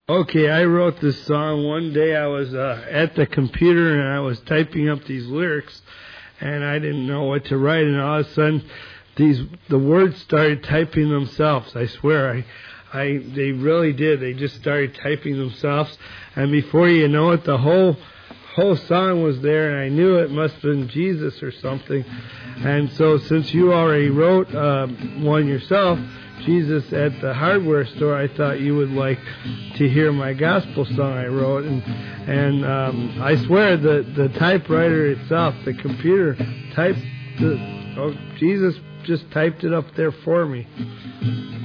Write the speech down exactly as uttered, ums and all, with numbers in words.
Okay, I wrote this song. One day I was uh, at the computer and I was typing up these lyrics, and I didn't know what to write, and all of a sudden these the words started typing themselves. I swear, I, I they really did. They just started typing themselves, and before you know it, the whole whole song was there, and I knew it must have been Jesus or something. And so, since you already wrote um, one yourself, Jesus at the hardware store, I thought you would like to hear my gospel song I wrote, and and um, I swear the the typewriter itself, the computer typed the oh, Jesus just typed it up there for me.